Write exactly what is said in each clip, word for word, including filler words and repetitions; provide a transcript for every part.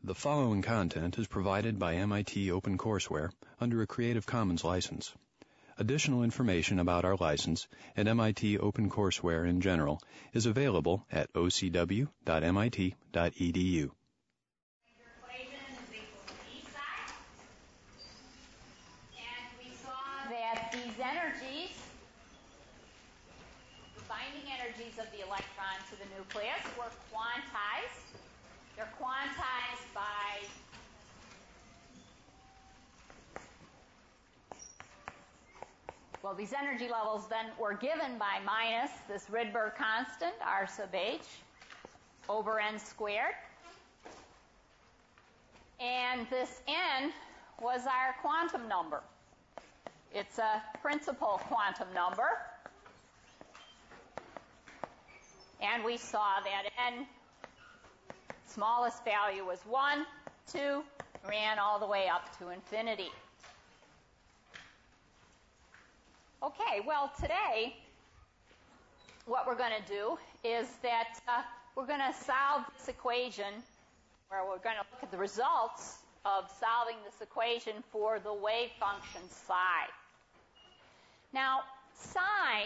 The following content is provided by M I T OpenCourseware under a Creative Commons license. Additional information about our license and M I T OpenCourseware in general is available at o c w dot m i t dot e d u. That these energies, the binding energies of the electron to the nucleus, were quantized. They're quantized by well, these energy levels then were given by minus this Rydberg constant, R sub h, over n squared. And this n was our quantum number. It's a principal quantum number. And we saw that n, smallest value was one, two, ran all the way up to infinity. Okay, well, today, what we're going to do is that uh, we're going to solve this equation, where we're going to look at the results of solving this equation for the wave function psi. Now, psi,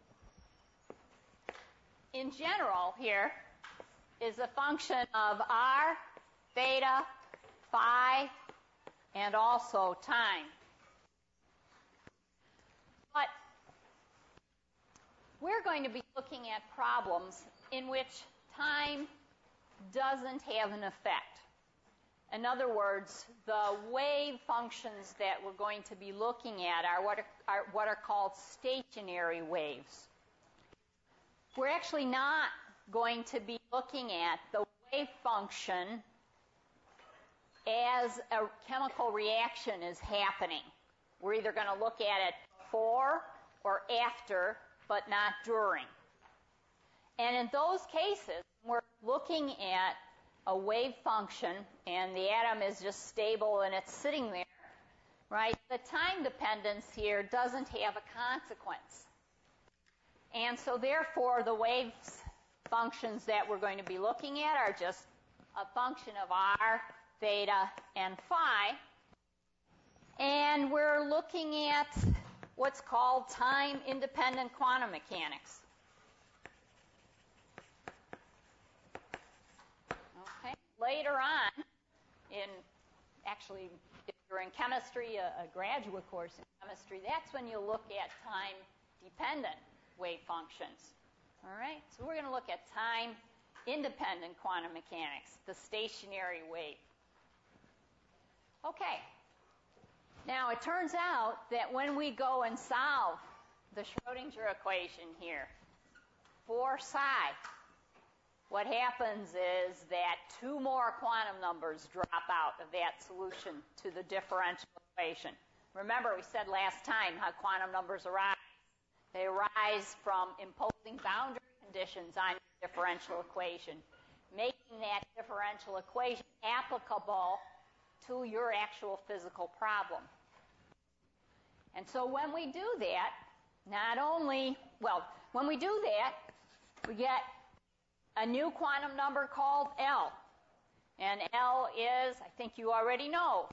in general here, is a function of r, theta, phi, and also time. But we're going to be looking at problems in which time doesn't have an effect. In other words, the wave functions that we're going to be looking at are what are, are what are called stationary waves. We're actually not going to be looking at the wave function as a chemical reaction is happening. We're either going to look at it before or after, but not during. And in those cases, we're looking at a wave function, and the atom is just stable and it's sitting there, right? The time dependence here doesn't have a consequence. And so therefore, the wave functions that we're going to be looking at are just a function of r, theta, and phi. And we're looking at what's called time-independent quantum mechanics. Okay. Later on, in actually, if you're in chemistry, a, a graduate course in chemistry, that's when you look at time-dependent wave functions. All right? So we're going to look at time-independent quantum mechanics, the stationary wave. Okay. Now, it turns out that when we go and solve the Schrodinger equation here for psi, what happens is that two more quantum numbers drop out of that solution to the differential equation. Remember, we said last time how quantum numbers arise. They arise from imposing boundary conditions on the differential equation, making that differential equation applicable to your actual physical problem. And so when we do that, not only, well, when we do that, we get a new quantum number called L. And L is, I think you already know,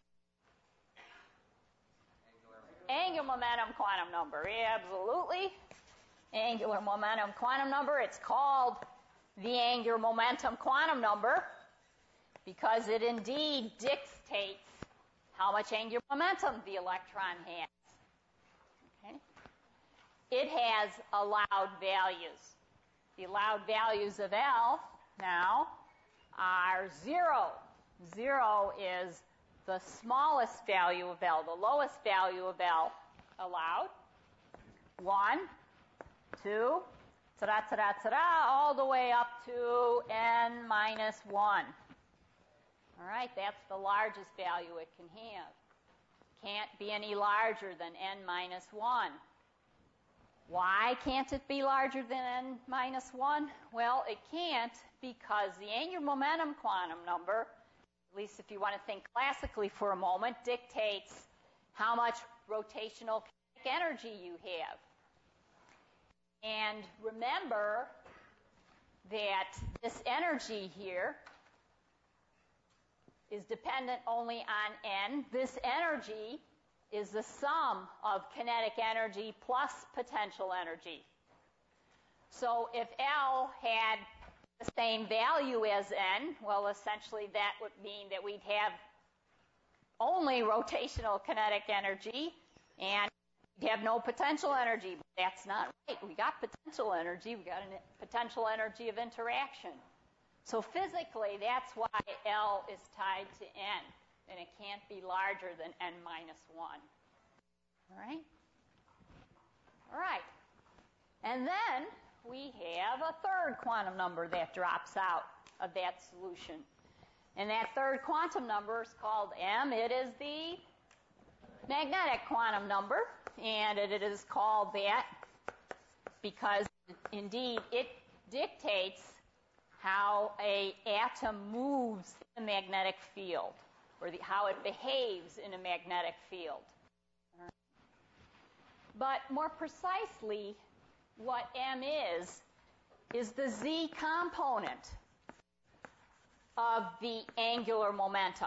angular momentum quantum number. Absolutely. Angular momentum quantum number. It's called the angular momentum quantum number because it indeed dictates how much angular momentum the electron has. Okay? It has allowed values. The allowed values of L now are zero. Zero is the smallest value of L, the lowest value of L allowed. One, two, ta-da, ta-da, ta-da, all the way up to n minus one. All right, that's the largest value it can have. Can't be any larger than n minus one. Why can't it be larger than n minus one? Well, it can't because the angular momentum quantum number, at least if you want to think classically for a moment, dictates how much rotational kinetic energy you have. And remember that this energy here is dependent only on n. This energy is the sum of kinetic energy plus potential energy. So if L had the same value as n, well, essentially that would mean that we'd have only rotational kinetic energy and we'd have no potential energy. But that's not right. We got potential energy. We got a potential energy of interaction. So physically, that's why L is tied to n, and it can't be larger than n minus one. All right? All right. And then we have a third quantum number that drops out of that solution. And that third quantum number is called m. It is the magnetic quantum number, and it is called that because, indeed, it dictates how a atom moves in a magnetic field, or the, how it behaves in a magnetic field. But more precisely, what m is, is the z component of the angular momentum.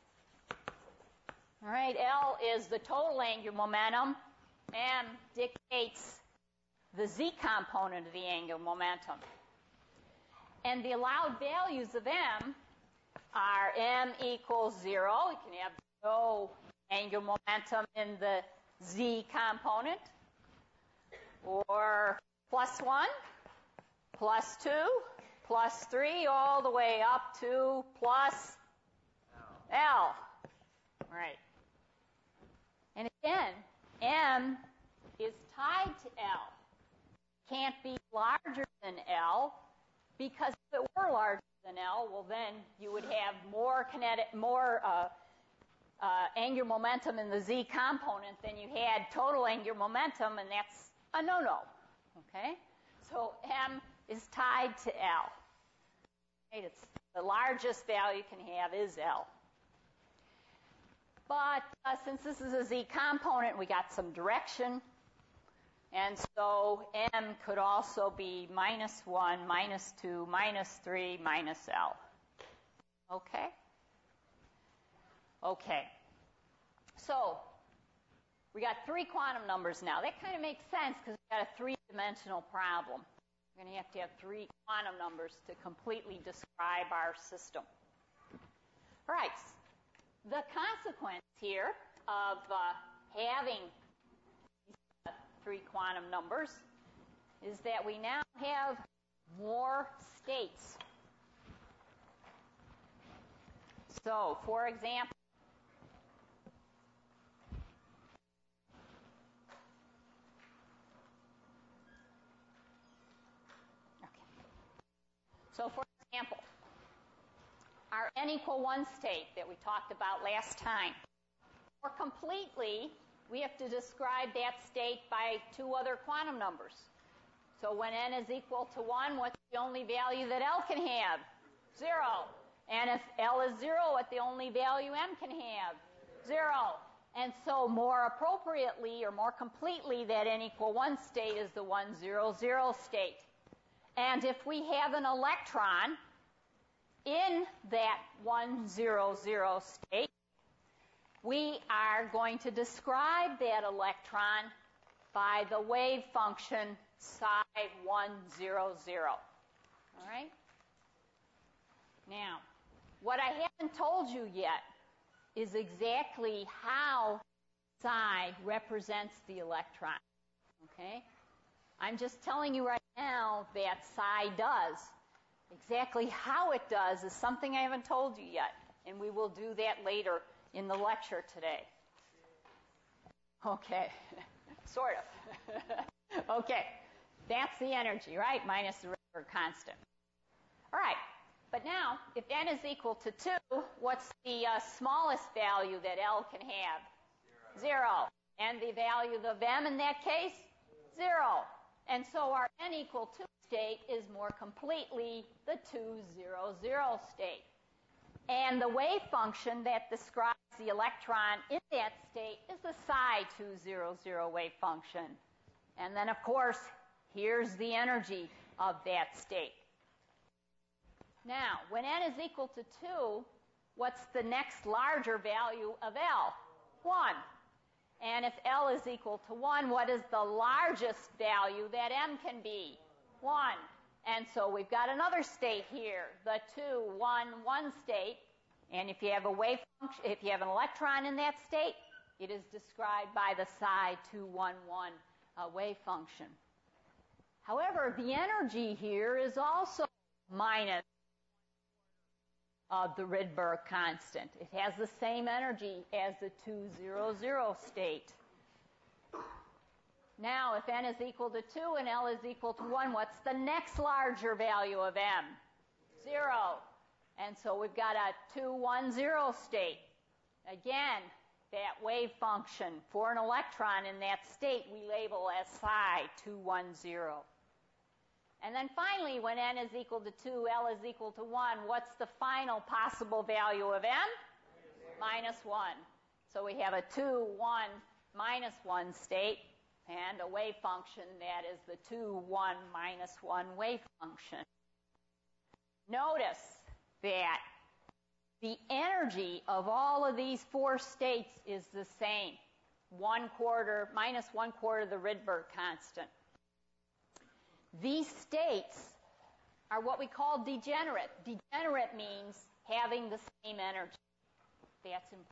All right, L is the total angular momentum. M dictates the z component of the angular momentum. And the allowed values of m are m equals zero. You can have no angular momentum in the z component, or plus one, plus two, plus three, all the way up to plus L. Right. And again, m is tied to L. Can't be larger than L, because if it were larger than L, well, then you would have more kinetic, more uh, uh, angular momentum in the z component than you had total angular momentum, and that's a no-no. Okay? So m is tied to L. Right? It's the largest value you can have is L. But uh, since this is a z component, we got some direction. And so m could also be minus one, minus two, minus three, minus L. Okay? Okay. So we got three quantum numbers now. That kind of makes sense because we've got a three-dimensional problem. We're going to have to have three quantum numbers to completely describe our system. All right. The consequence here of uh, having these uh, three quantum numbers is that we now have more states. So, for example, okay. So, for example, our n equal one state that we talked about last time. More completely, we have to describe that state by two other quantum numbers. So when n is equal to one, what's the only value that L can have? Zero. And if L is zero, what's the only value M can have? Zero. And so more appropriately, or more completely, that n equal one state is the one, zero, zero state. And if we have an electron in that one, zero, zero state, we are going to describe that electron by the wave function psi one, zero, zero. All right? Now, what I haven't told you yet is exactly how psi represents the electron. Okay? I'm just telling you right now that psi does. Exactly how it does is something I haven't told you yet, and we will do that later in the lecture today. Okay, sort of. Okay, that's the energy, right, minus the Rydberg constant. All right, but now, if n is equal to two, what's the uh, smallest value that L can have? Zero. Zero. And the value of m in that case? Zero. And so our n equal two state is more completely the two, zero, zero state. And the wave function that describes the electron in that state is the psi two, zero, zero wave function. And then, of course, here's the energy of that state. Now, when n is equal to two, what's the next larger value of L? one. And if L is equal to one, what is the largest value that M can be? one. And so we've got another state here, the two, one, one state. And if you have a wave function, if you have an electron in that state, it is described by the psi two one one uh, wave function. However, the energy here is also minus of the Rydberg constant. It has the same energy as the two zero zero state. Now, if n is equal to two and L is equal to one, what's the next larger value of M? zero. And so we've got a two one zero state. Again, that wave function for an electron in that state we label as psi two one zero. And then finally, when n is equal to two, L is equal to one, what's the final possible value of M? Minus one. So we have a two, one, minus one state, and a wave function that is the two, one, minus one wave function. Notice that the energy of all of these four states is the same. One quarter, minus one quarter the Rydberg constant. These states are what we call degenerate. Degenerate means having the same energy. That's important.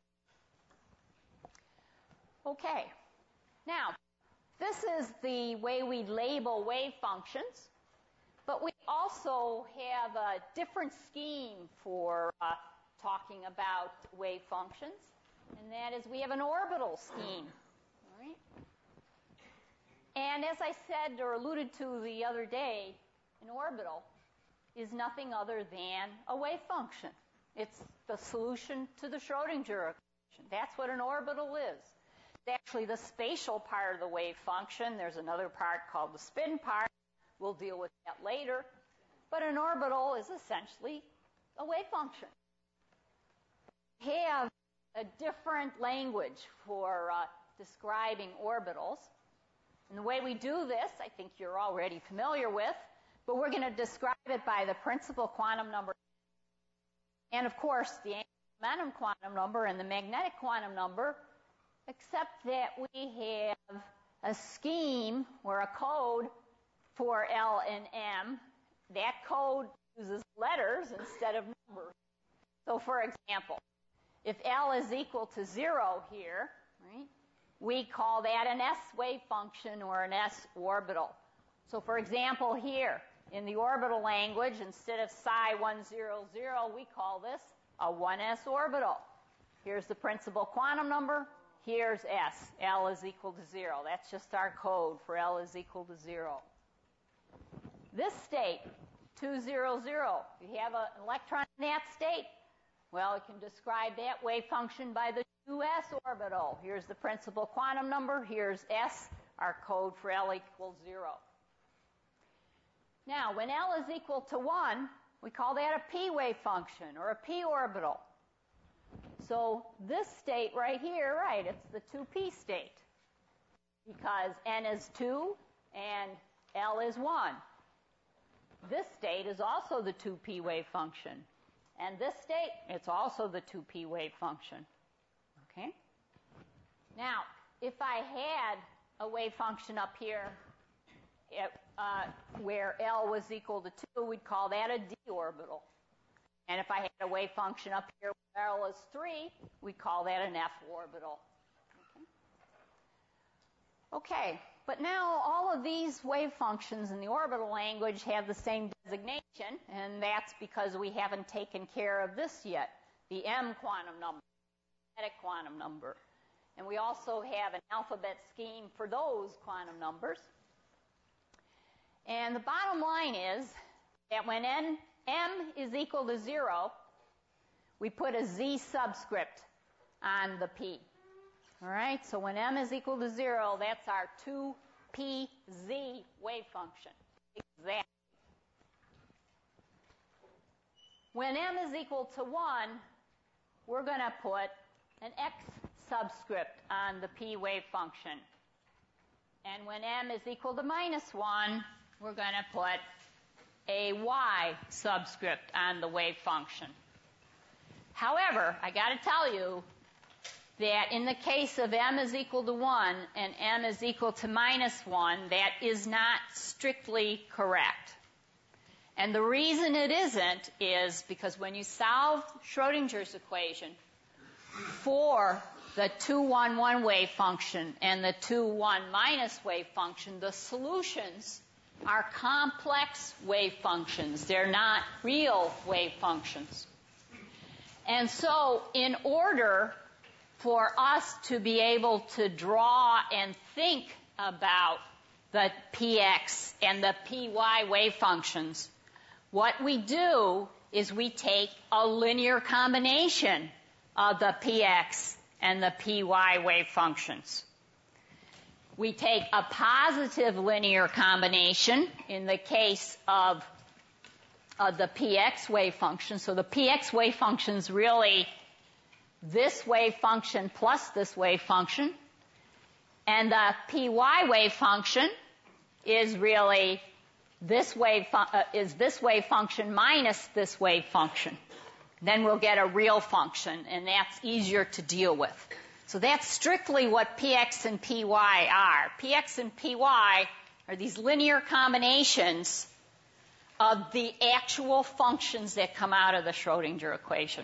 Okay. Now, this is the way we label wave functions, but we also have a different scheme for uh, talking about wave functions, and that is we have an orbital scheme. All right? And as I said or alluded to the other day, an orbital is nothing other than a wave function. It's the solution to the Schrodinger equation. That's what an orbital is. It's actually the spatial part of the wave function. There's another part called the spin part. We'll deal with that later. But an orbital is essentially a wave function. We have a different language for uh, describing orbitals. And the way we do this, I think you're already familiar with, but we're going to describe it by the principal quantum number and, of course, the angular momentum quantum number and the magnetic quantum number, except that we have a scheme or a code for L and M. That code uses letters instead of numbers. So, for example, if L is equal to zero here, right, we call that an S wave function or an S orbital. So, for example, here, in the orbital language, instead of psi one zero zero, we call this a one S orbital. Here's the principal quantum number. Here's S. L is equal to zero. That's just our code for L is equal to zero. This state, two zero zero, you have an electron in that state. Well, we can describe that wave function by the two S orbital. Here's the principal quantum number. Here's S, our code for L equals zero. Now, when L is equal to one, we call that a p wave function or a p orbital. So this state right here, right, it's the two p state because n is two and L is one. This state is also the two p wave function. And this state, it's also the two p wave function. Okay? Now, if I had a wave function up here it, uh, where L was equal to two, we'd call that a d orbital. And if I had a wave function up here where L is three, we'd call that an f orbital. Okay. Okay, but now all of these wave functions in the orbital language have the same designation, and that's because we haven't taken care of this yet, the M quantum number, the magnetic quantum number. And we also have an alphabet scheme for those quantum numbers. And the bottom line is that when n, M is equal to zero, we put a Z subscript on the P. All right, so when M is equal to zero, that's our two p Z wave function. Exactly. When M is equal to one, we're going to put an X subscript on the P wave function. And when M is equal to minus one, we're going to put a Y subscript on the wave function. However, I got to tell you that in the case of m is equal to one and m is equal to minus one, that is not strictly correct. And the reason it isn't is because when you solve Schrodinger's equation for the two one one wave function and the two one minus wave function, the solutions are complex wave functions. They're not real wave functions. And so in order for us to be able to draw and think about the px and the py wave functions, what we do is we take a linear combination of the px and the py wave functions. We take a positive linear combination in the case of, of the px wave function. So the px wave function is really this wave function plus this wave function. And the py wave function is really this wave fu- uh, is this wave function minus this wave function. Then we'll get a real function, and that's easier to deal with. So that's strictly what px and py are. Px and py are these linear combinations of the actual functions that come out of the Schrodinger equation.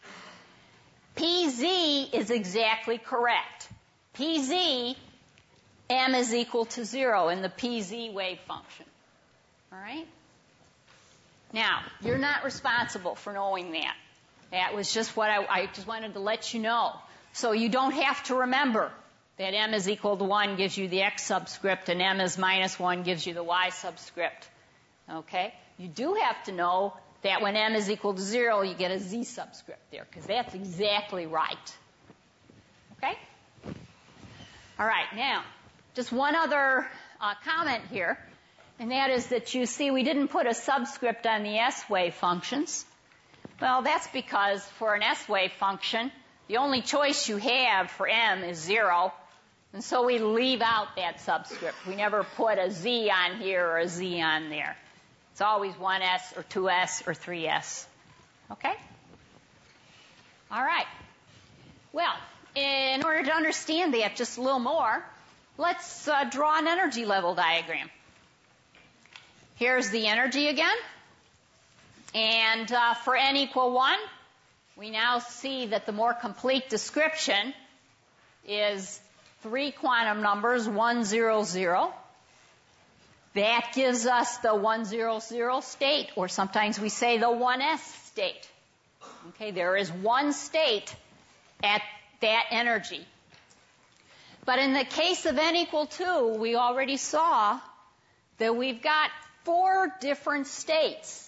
Pz is exactly correct. Pz, m is equal to zero in the pz wave function. All right? Now, you're not responsible for knowing that. That was just what I, I just wanted to let you know. So you don't have to remember that m is equal to one gives you the x subscript and m is minus one gives you the y subscript. Okay? You do have to know that when m is equal to zero, you get a z subscript there, because that's exactly right. Okay? All right, now, just one other uh, comment here, and that is that you see we didn't put a subscript on the S wave functions. Well, that's because for an S wave function, the only choice you have for m is zero, and so we leave out that subscript. We never put a z on here or a z on there. It's always one s or two s or three s. Okay? All right. Well, in order to understand that just a little more, let's uh, draw an energy level diagram. Here's the energy again. And uh, for n equal one, we now see that the more complete description is three quantum numbers, one, zero, zero. That gives us the one, zero, zero state, or sometimes we say the one s state. Okay, there is one state at that energy. But in the case of n equal two, we already saw that we've got four different states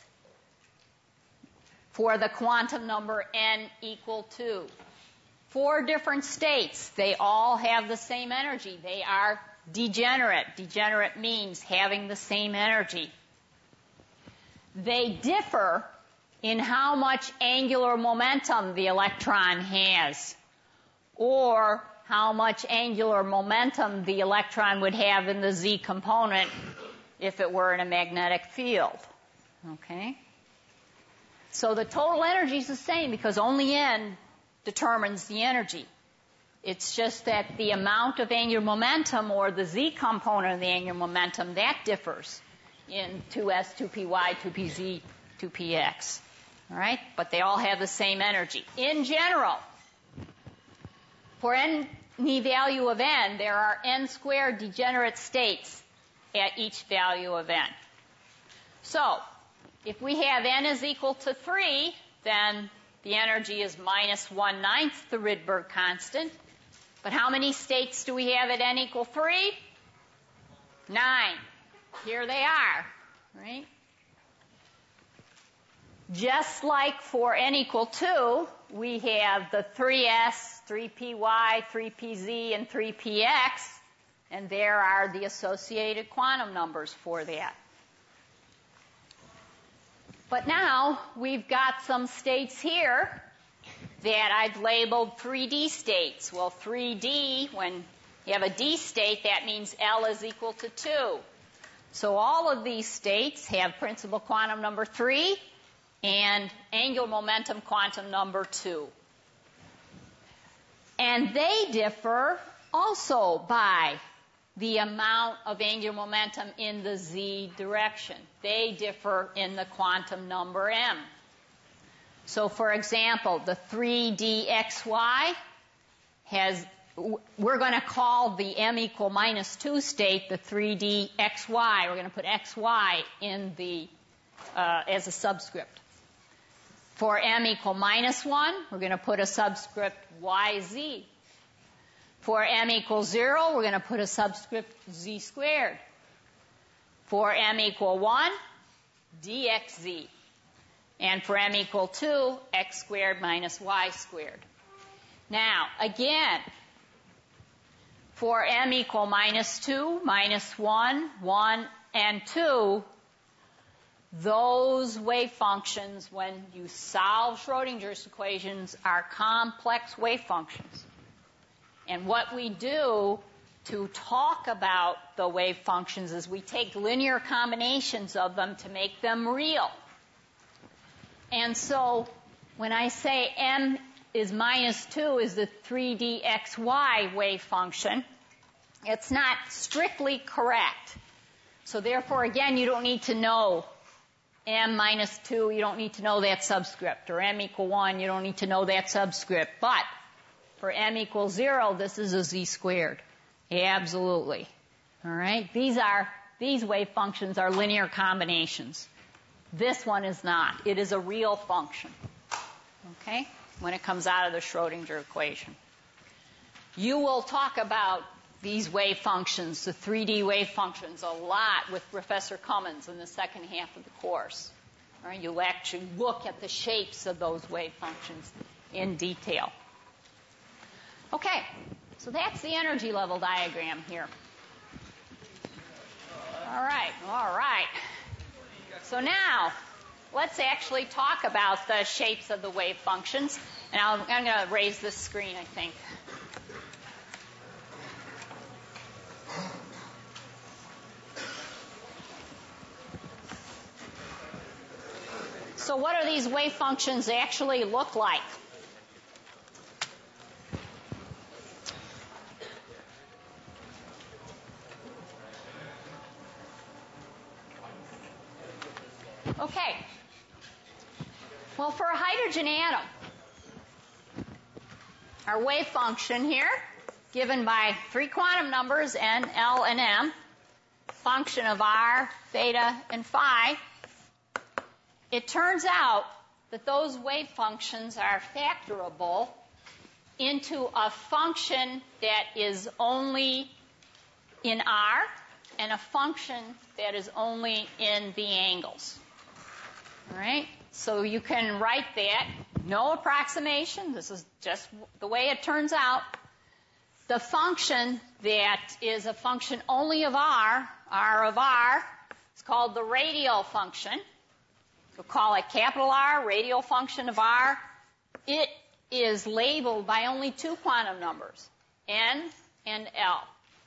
for the quantum number n equal two. Four different states. They all have the same energy. They are degenerate. Degenerate means having the same energy. They differ in how much angular momentum the electron has, or how much angular momentum the electron would have in the z component if it were in a magnetic field. Okay? So the total energy is the same because only n determines the energy. It's just that the amount of angular momentum, or the z component of the angular momentum, that differs in two s, two p y, two p z, two p x. All right? But they all have the same energy. In general, for any value of n, there are n squared degenerate states at each value of n. So, if we have n is equal to three, then the energy is minus one ninth the Rydberg constant. But how many states do we have at n equal three? Nine. Here they are, right? Just like for n equal two, we have the three s, three p y, three p z, and three p x, and there are the associated quantum numbers for that. But now we've got some states here that I've labeled three D states. Well, three D, when you have a D state, that means L is equal to two. So all of these states have principal quantum number three and angular momentum quantum number two. And they differ also by the amount of angular momentum in the z direction. They differ in the quantum number m. So, for example, the three d x y has, we're going to call the m equal minus two state the three d x y. We're going to put xy in the, uh, as a subscript. For m equal minus one, we're going to put a subscript yz. For m equals zero, we're going to put a subscript z squared. For m equal one, dxz. And for m equal two, x squared minus y squared. Now, again, for m equal minus two, minus one, one, and two, those wave functions, when you solve Schrodinger's equations, are complex wave functions. And what we do to talk about the wave functions is we take linear combinations of them to make them real. And so when I say m is minus two is the three d x y wave function, it's not strictly correct. So therefore, again, you don't need to know m minus two, you don't need to know that subscript. Or m equal one, you don't need to know that subscript. But for m equals zero, this is a z squared. Absolutely. All right? These are, these wave functions are linear combinations. This one is not. It is a real function. Okay? When it comes out of the Schrodinger equation. You will talk about these wave functions, the three D wave functions, a lot with Professor Cummins in the second half of the course. All right? You'll actually look at the shapes of those wave functions in detail. Okay, so that's the energy level diagram here. All right, all right. So now, let's actually talk about the shapes of the wave functions. And I'll, I'm going to raise this screen, I think. So what do these wave functions actually look like? Okay. Well, for a hydrogen atom, our wave function here, given by three quantum numbers, n, l, and m, function of r, theta, and phi, it turns out that those wave functions are factorable into a function that is only in r and a function that is only in the angles. All right? So you can write that, no approximation, this is just the way it turns out. The function that is a function only of r, r of r, is called the radial function. We'll call it capital R, radial function of r. It is labeled by only two quantum numbers, n and l.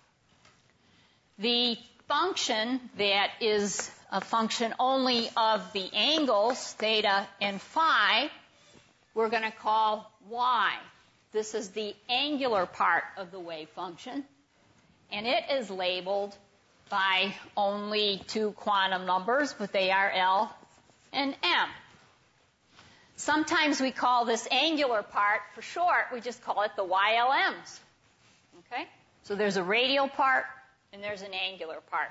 The function that is a function only of the angles, theta and phi, we're going to call y. This is the angular part of the wave function, and it is labeled by only two quantum numbers, but they are L and M. Sometimes we call this angular part, for short, we just call it the Y L Ms. Okay? So there's a radial part, and there's an angular part.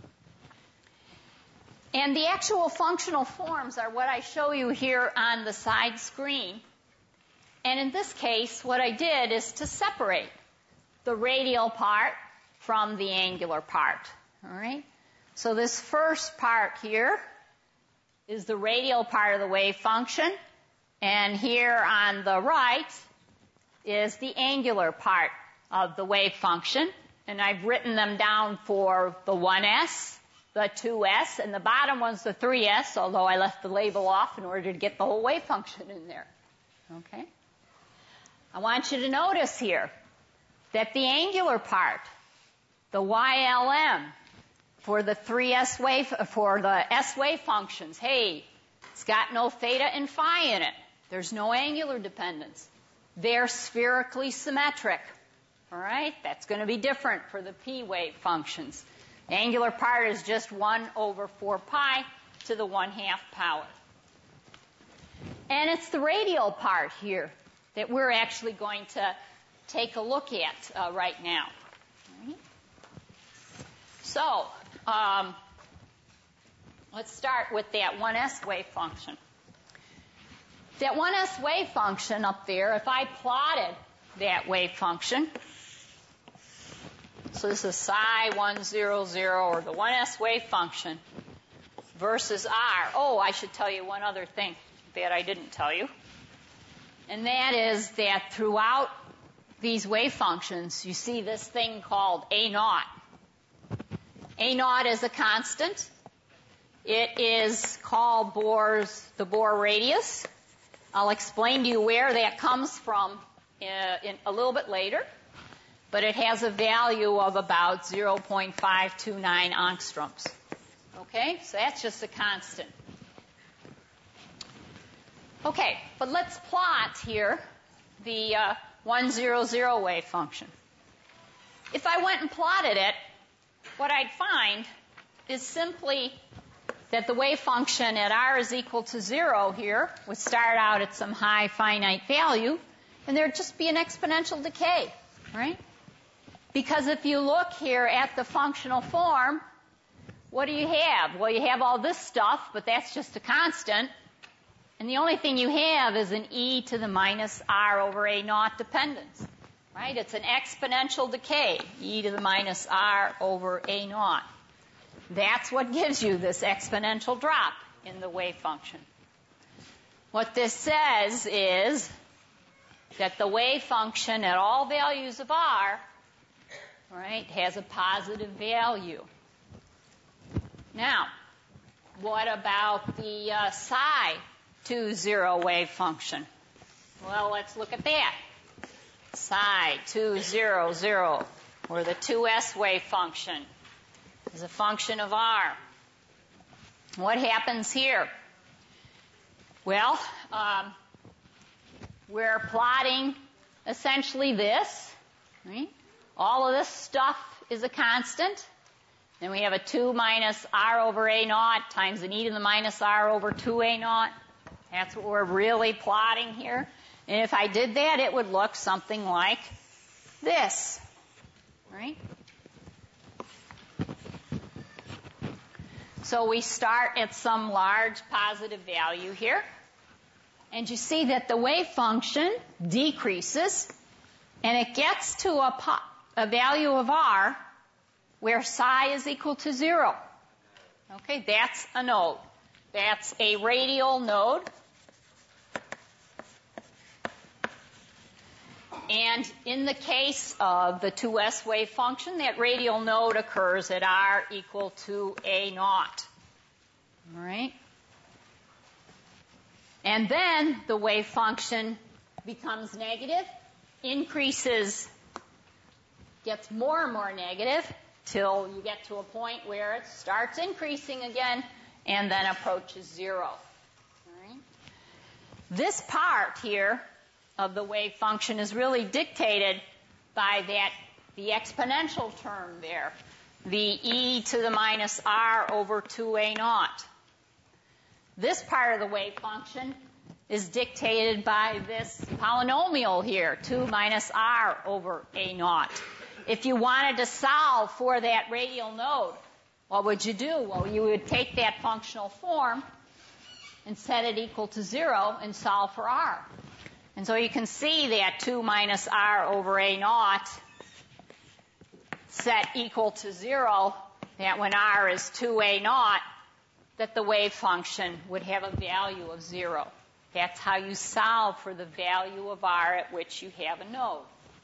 And the actual functional forms are what I show you here on the side screen. And in this case, what I did is to separate the radial part from the angular part. All right? So this first part here is the radial part of the wave function. And here on the right is the angular part of the wave function. And I've written them down for the one S, the two S, and the bottom one's the three S, although I left the label off in order to get the whole wave function in there. Okay? I want you to notice here that the angular part, the Y L M, for the three S wave, for the S wave functions, hey, It's got no theta and phi in it. There's no angular dependence. They're spherically symmetric. All right? That's going to be different for the p wave functions. The angular part is just one over four pi to the one half power. And it's the radial part here that we're actually going to take a look at uh, right now. All right? So, um, let's start with that one s wave function. That one s wave function up there, if I plotted that wave function, so this is psi one zero zero, or the one s wave function, versus r. Oh, I should tell you one other thing that I didn't tell you. And that is that throughout these wave functions, you see this thing called A naught. A naught is a constant. It is called Bohr's, the Bohr radius. I'll explain to you where that comes from in, in a little bit later. But it has a value of about zero point five two nine angstroms. Okay, so that's just a constant. Okay, but let's plot here the uh, one zero zero wave function. If I went and plotted it, what I'd find is simply that the wave function at r is equal to zero here would start out at some high finite value, and there'd just be an exponential decay, right? Because if you look here at the functional form, what do you have? Well, you have all this stuff, but that's just a constant. And the only thing you have is an e to the minus r over a naught dependence, right? It's an exponential decay, e to the minus r over a naught. That's what gives you this exponential drop in the wave function. What this says is that the wave function at all values of r, right, has a positive value. Now, what about the uh, psi two zero wave function? Well, let's look at that. Psi two zero zero, or the two s wave function, is a function of r. What happens here? Well, um, we're plotting essentially this, right? All of this stuff is a constant. Then we have a two minus r over a naught times an e to the minus r over two a naught. That's what we're really plotting here. And if I did that, it would look something like this, right? So we start at some large positive value here. And you see that the wave function decreases, and it gets to a, po- a value of r where psi is equal to zero. Okay, that's a node. That's a radial node. And in the case of the two s wave function, that radial node occurs at r equal to a naught. All right? And then the wave function becomes negative, increases, gets more and more negative, till you get to a point where it starts increasing again and then approaches zero. All right? This part here of the wave function is really dictated by that, the exponential term there, the e to the minus r over two a naught. This part of the wave function is dictated by this polynomial here, two minus r over a naught. If you wanted to solve for that radial node, what would you do? Well, you would take that functional form and set it equal to zero and solve for r. And so you can see that two minus r over a naught set equal to zero, that when r is two a naught, that the wave function would have a value of zero. That's how you solve for the value of r at which you have a node.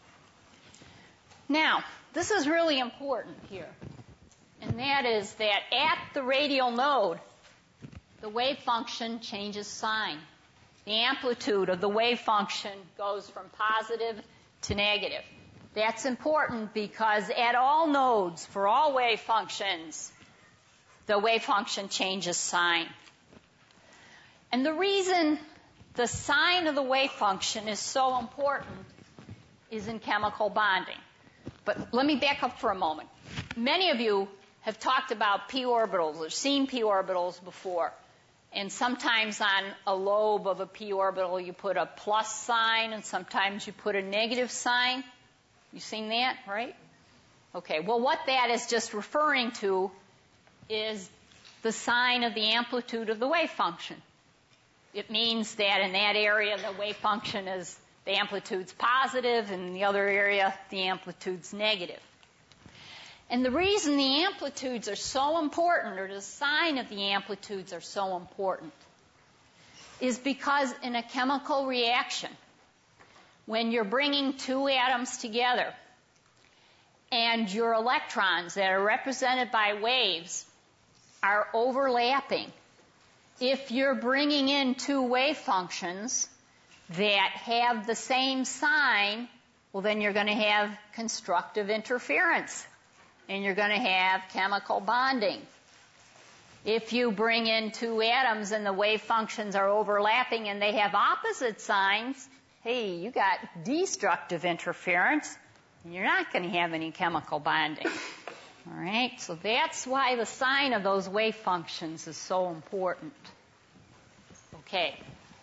Now, this is really important here, and that is that at the radial node, the wave function changes sign. The amplitude of the wave function goes from positive to negative. That's important because at all nodes, for all wave functions, the wave function changes sign. And the reason the sign of the wave function is so important is in chemical bonding. But let me back up for a moment. Many of you have talked about p orbitals or seen p orbitals before. And sometimes on a lobe of a p orbital you put a plus sign and sometimes you put a negative sign. You've seen that, right? Okay, well what that is just referring to is the sign of the amplitude of the wave function. It means that in that area the wave function is, the amplitude's positive, and in the other area the amplitude's negative. And the reason the amplitudes are so important, or the sign of the amplitudes are so important, is because in a chemical reaction, when you're bringing two atoms together, and your electrons that are represented by waves are overlapping, if you're bringing in two wave functions that have the same sign, well then you're going to have constructive interference. And you're going to have chemical bonding. If you bring in two atoms and the wave functions are overlapping and they have opposite signs, hey, you got destructive interference, and you're not going to have any chemical bonding. All right? So that's why the sign of those wave functions is so important. Okay.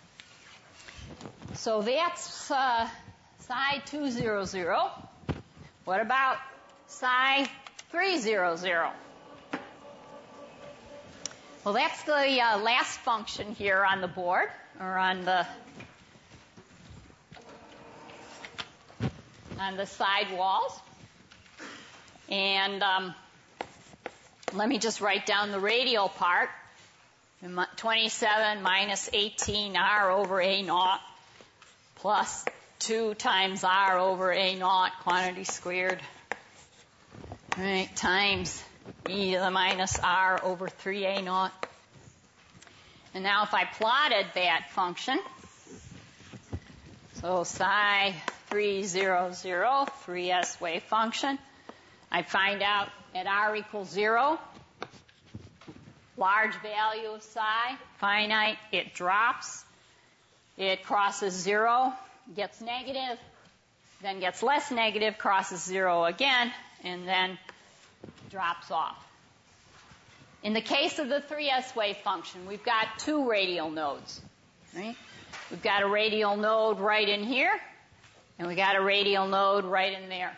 So that's uh, psi two hundred. What about psi three hundred? Well, that's the uh, last function here on the board, or on the on the side walls. And um, let me just write down the radial part. twenty-seven minus eighteen r over a naught plus two times r over a naught, quantity squared. All right, times e to the minus r over three a naught. And now if I plotted that function, so psi three hundred, three s wave function, I find out at r equals zero, large value of psi, finite, it drops, it crosses zero, gets negative, then gets less negative, crosses zero again, and then drops off. In the case of the three s wave function, we've got two radial nodes, right? We've got a radial node right in here, and we've got a radial node right in there.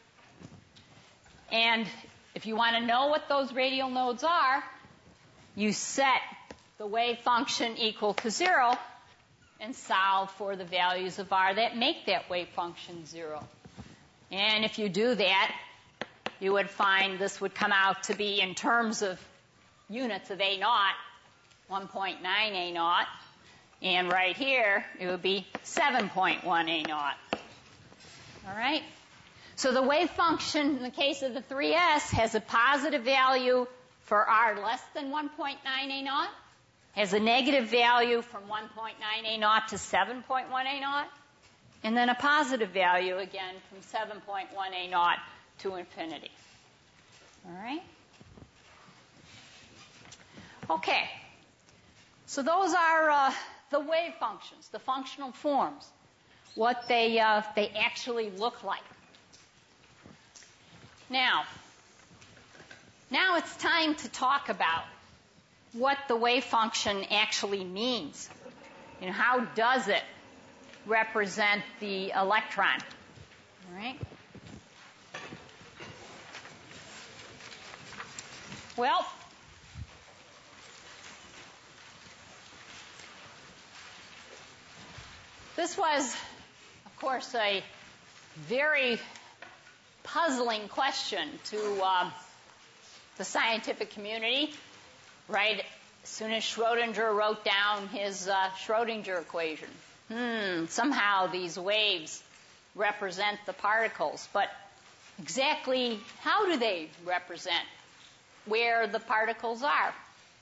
And if you want to know what those radial nodes are, you set the wave function equal to zero and solve for the values of r that make that wave function zero. And if you do that, you would find this would come out to be, in terms of units of a naught, one point nine a naught. And right here, it would be seven point one a naught. All right? So the wave function, in the case of the three s, has a positive value for r less than one point nine a naught, has a negative value from one point nine a naught to seven point one a naught, and then a positive value again from seven point one a naught to infinity. All right? Okay. So those are uh, the wave functions, the functional forms, what they uh, they actually look like. Now, now it's time to talk about what the wave function actually means. You know, how does it represent the electron? All right? Well, this was, of course, a very puzzling question to um, the scientific community, right? As soon as Schrodinger wrote down his uh, Schrodinger equation, hmm, somehow these waves represent the particles, but exactly how do they represent where the particles are?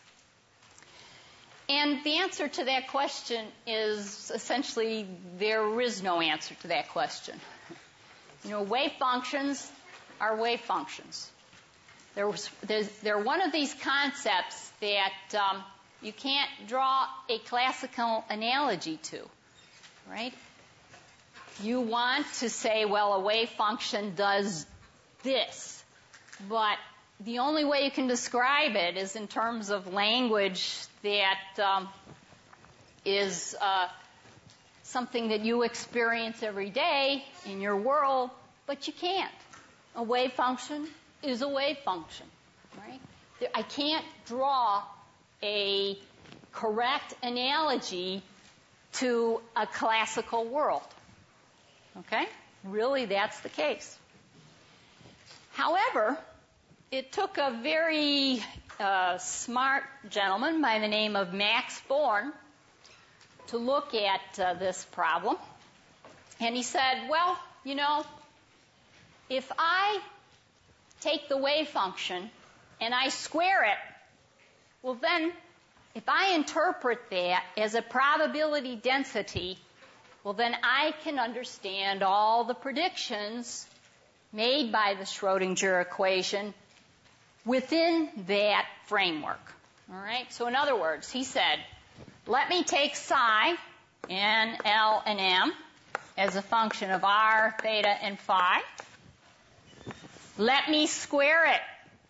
And the answer to that question is essentially there is no answer to that question. You know, wave functions are wave functions. There was, they're one of these concepts that um, you can't draw a classical analogy to, right? You want to say, well, a wave function does this, but the only way you can describe it is in terms of language that um, is uh, something that you experience every day in your world, but you can't. A wave function is a wave function, right? I can't draw a correct analogy to a classical world. Okay? Really, that's the case. However, it took a very uh, smart gentleman by the name of Max Born to look at uh, this problem. And he said, well, you know, if I take the wave function and I square it, well then, if I interpret that as a probability density, well then I can understand all the predictions made by the Schrodinger equation within that framework. All right? So in other words, he said, let me take psi, n, l, and m as a function of r, theta, and phi. Let me square it.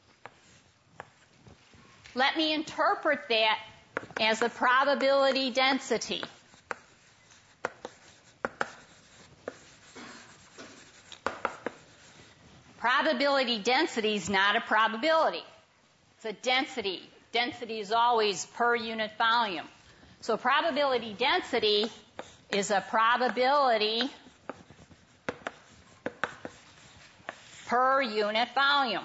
Let me interpret that as a probability density. Probability density is not a probability. It's a density. Density is always per unit volume. So probability density is a probability per unit volume.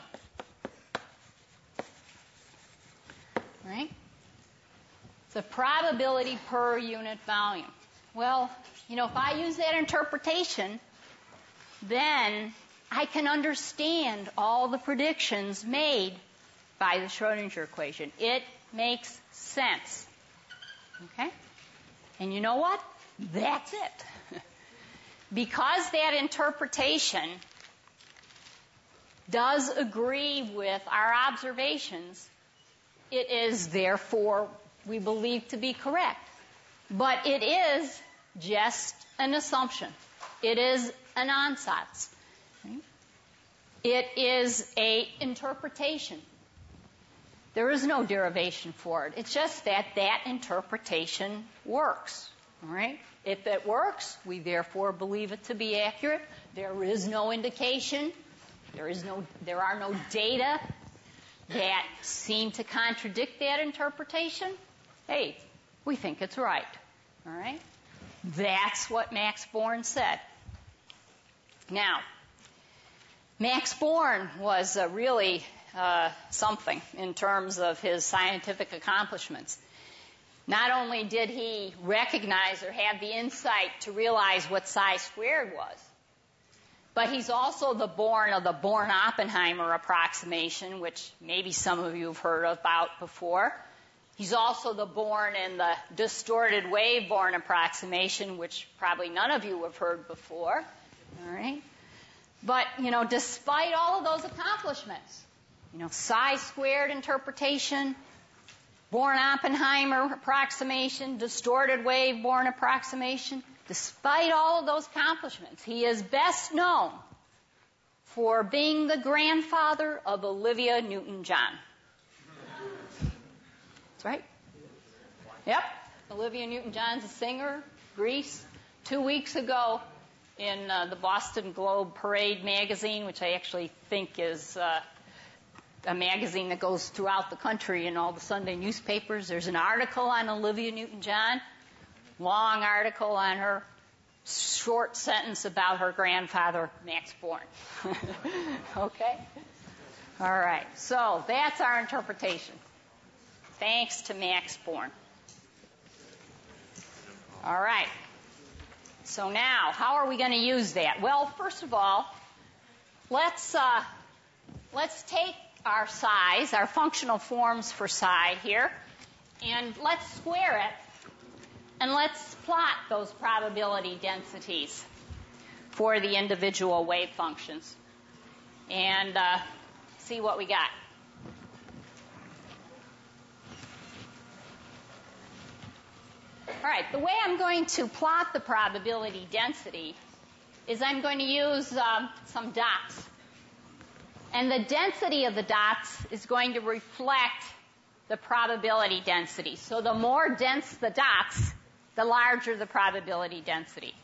Right? It's a probability per unit volume. Well, you know, if I use that interpretation, then I can understand all the predictions made by the Schrodinger equation. It makes sense. Okay? And you know what? That's it. Because that interpretation does agree with our observations, it is therefore, we believe, to be correct. But it is just an assumption. It is an ansatz. It is a interpretation. There is no derivation for it. It's just that that interpretation works. All right? If it works, we therefore believe it to be accurate. There is no indication. There is no. There are no data that seem to contradict that interpretation. Hey, we think it's right. All right? That's what Max Born said. Now, Max Born was uh, really uh, something in terms of his scientific accomplishments. Not only did he recognize or have the insight to realize what psi squared was, but he's also the Born of the Born-Oppenheimer approximation, which maybe some of you have heard about before. He's also the Born in the distorted wave Born approximation, which probably none of you have heard before. All right? But, you know, despite all of those accomplishments, you know, psi squared interpretation, Born-Oppenheimer approximation, distorted wave Born approximation, despite all of those accomplishments, he is best known for being the grandfather of Olivia Newton-John. That's right. Yep. Olivia Newton-John's a singer, Greece. Two weeks ago in uh, the Boston Globe Parade magazine, which I actually think is uh, a magazine that goes throughout the country in all the Sunday newspapers, there's an article on Olivia Newton-John. Long article on her, short sentence about her grandfather, Max Born. Okay? All right. So that's our interpretation. Thanks to Max Born. All right. So now, how are we going to use that? Well, first of all, let's uh, let's take our psi's, our functional forms for psi here, and let's square it. And let's plot those probability densities for the individual wave functions and uh, see what we got. All right, the way I'm going to plot the probability density is I'm going to use um, some dots. And the density of the dots is going to reflect the probability density. So the more dense the dots, the larger the probability density.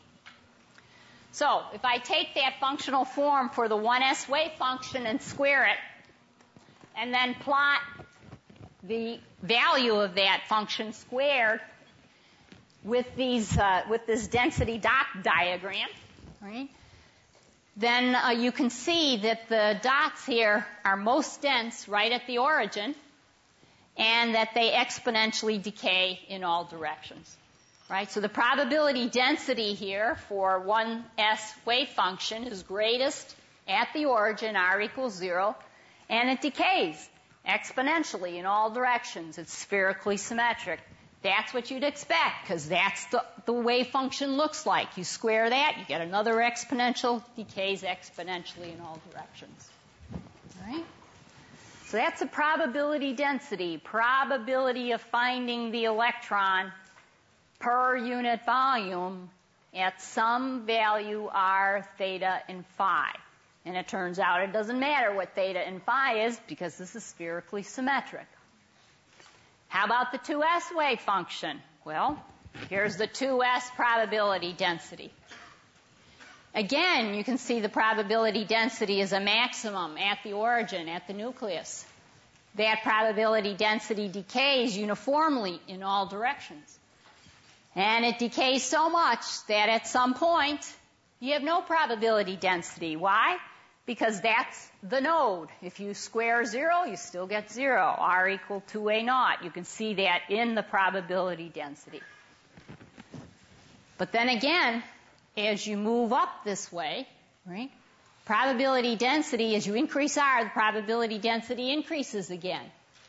So if I take that functional form for the one S wave function and square it, and then plot the value of that function squared with these uh, with this density dot diagram, right? Then uh, you can see that the dots here are most dense right at the origin, and that they exponentially decay in all directions, right? So the probability density here for one S wave function is greatest at the origin, r equals zero, and it decays exponentially in all directions. It's spherically symmetric. That's what you'd expect, because that's the, the wave function looks like. You square that, you get another exponential, decays exponentially in all directions. All right? So that's the probability density, probability of finding the electron per unit volume at some value r, theta, and phi. And it turns out it doesn't matter what theta and phi is, because this is spherically symmetric. How about the two S wave function? Well, here's the two S probability density. Again, you can see the probability density is a maximum at the origin, at the nucleus. That probability density decays uniformly in all directions. And it decays so much that at some point, you have no probability density. Why? Because that's the node. If you square zero, you still get zero. R equal two A naught. You can see that in the probability density. But then again, as you move up this way, right, probability density, as you increase R, the probability density increases again.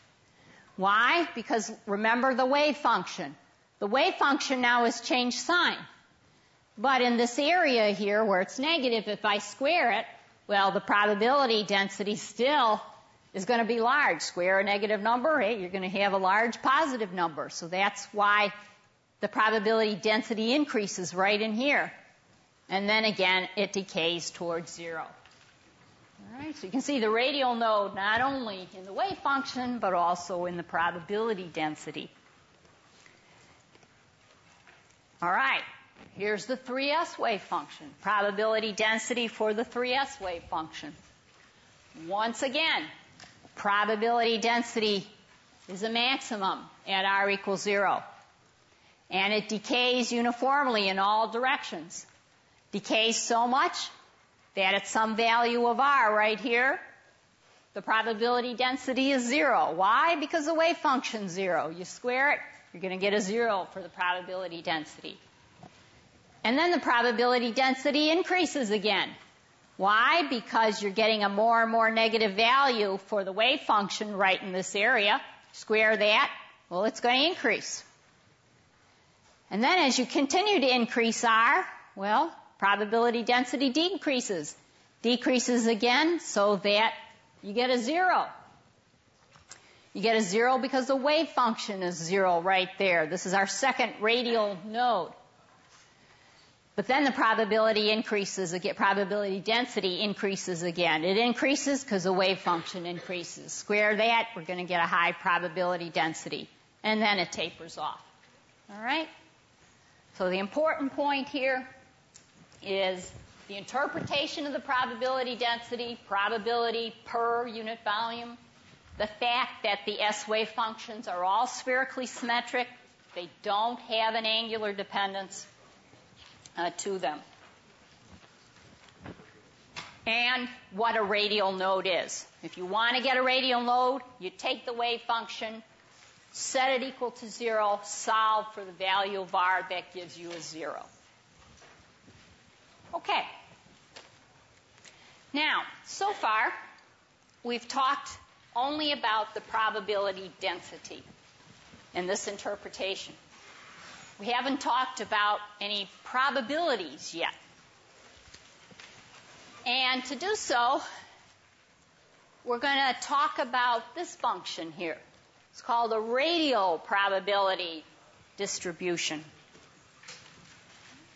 Why? Because remember the wave function. The wave function now has changed sign. But in this area here where it's negative, if I square it, well, the probability density still is going to be large. Square a negative number, hey, you're going to have a large positive number. So that's why the probability density increases right in here. And then again, it decays towards zero. All right, so you can see the radial node not only in the wave function, but also in the probability density. All right. Here's the three S wave function, probability density for the three S wave function. Once again, probability density is a maximum at r equals zero. And it decays uniformly in all directions. Decays so much that at some value of r right here, the probability density is zero. Why? Because the wave function's zero. You square it, you're going to get a zero for the probability density. And then the probability density increases again. Why? Because you're getting a more and more negative value for the wave function right in this area. Square that, well, it's going to increase. And then as you continue to increase R, well, probability density decreases. Decreases again so that you get a zero. You get a zero because the wave function is zero right there. This is our second radial node. But then the probability increases again, probability density increases again. It increases because the wave function increases. Square that, we're going to get a high probability density. And then it tapers off. All right? So the important point here is the interpretation of the probability density, probability per unit volume, the fact that the S wave functions are all spherically symmetric, they don't have an angular dependence uh, to them, and what a radial node is. If you want to get a radial node, you take the wave function, set it equal to zero, solve for the value of R, that gives you a zero. Okay. Now, so far, we've talked only about the probability density in this interpretation. We haven't talked about any probabilities yet. And to do so, we're going to talk about this function here. It's called a radial probability distribution.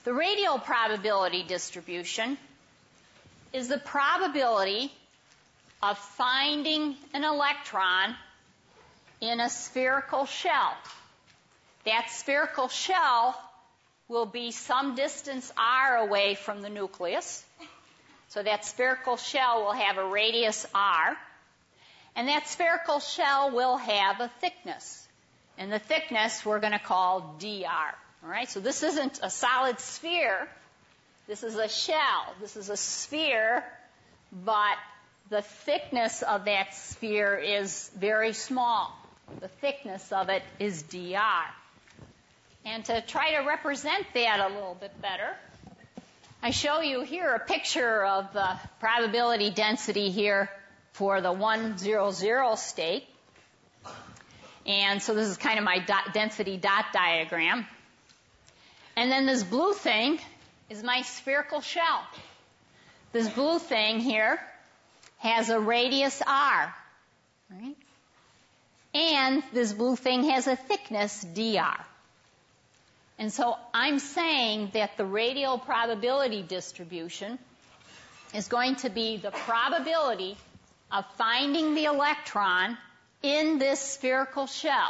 The radial probability distribution is the probability of finding an electron in a spherical shell. That spherical shell will be some distance r away from the nucleus. So that spherical shell will have a radius r. And that spherical shell will have a thickness. And the thickness we're going to call dr. All right? So this isn't a solid sphere. This is a shell. This is a sphere, but the thickness of that sphere is very small. The thickness of it is dr. And to try to represent that a little bit better, I show you here a picture of the probability density here for the one, zero, zero state. And so this is kind of my dot, density dot diagram. And then this blue thing is my spherical shell. This blue thing here has a radius r, right? And this blue thing has a thickness dr. And so I'm saying that the radial probability distribution is going to be the probability of finding the electron in this spherical shell.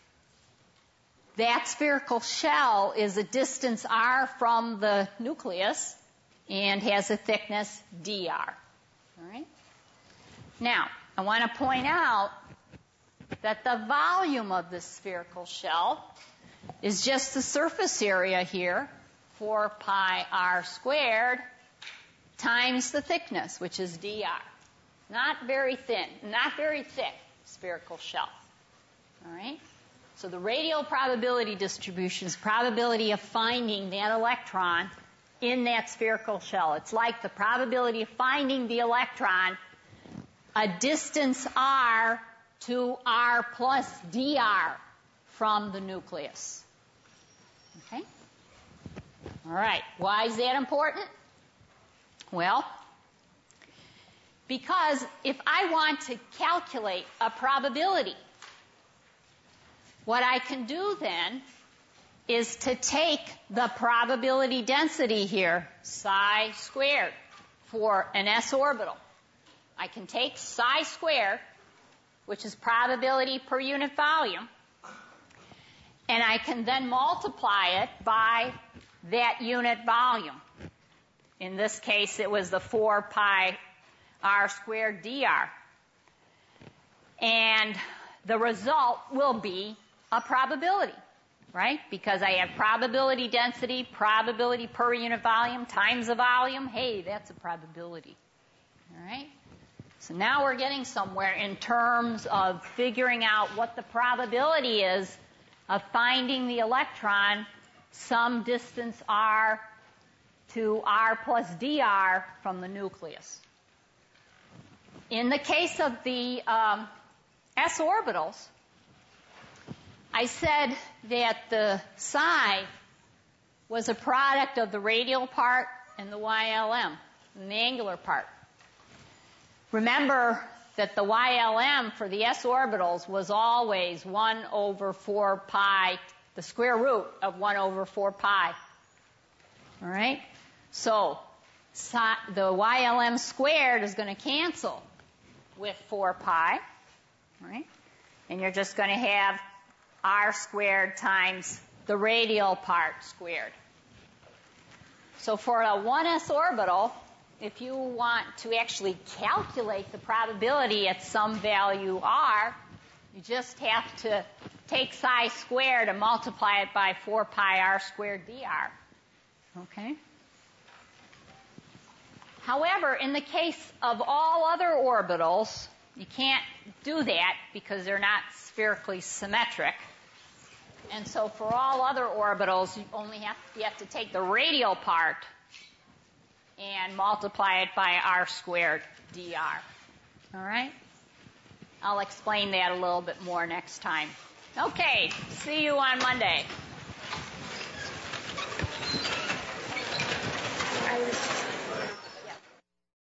That spherical shell is a distance r from the nucleus and has a thickness dr. All right? Now, I want to point out that the volume of this spherical shell is just the surface area here, four pi r squared, times the thickness, which is dr. Not very thin, not very thick spherical shell. All right? So the radial probability distribution is probability of finding that electron in that spherical shell. It's like the probability of finding the electron a distance r to r plus dr from the nucleus. Okay? All right. Why is that important? Well, because if I want to calculate a probability, what I can do then is to take the probability density here, psi squared, for an s orbital. I can take psi squared, which is probability per unit volume, and I can then multiply it by that unit volume. In this case, it was the four pi r squared dr. And the result will be a probability, right? Because I have probability density, probability per unit volume times the volume. Hey, that's a probability. All right? So now we're getting somewhere in terms of figuring out what the probability is of finding the electron some distance r to r plus dr from the nucleus. In the case of the um, s orbitals, I said that the psi was a product of the radial part and the Y L M, and the angular part. Remember that the Y L M for the s orbitals was always one over four pi, the square root of one over four pi. All right? So the Y L M squared is going to cancel with four pi. All right? And you're just going to have r squared times the radial part squared. So for a one s orbital, if you want to actually calculate the probability at some value r, you just have to take psi squared and multiply it by four pi r squared dr. Okay? However, in the case of all other orbitals, you can't do that because they're not spherically symmetric. And so for all other orbitals, you only have, you have to take the radial part and multiply it by r squared dr. All right? I'll explain that a little bit more next time. Okay, see you on Monday. I was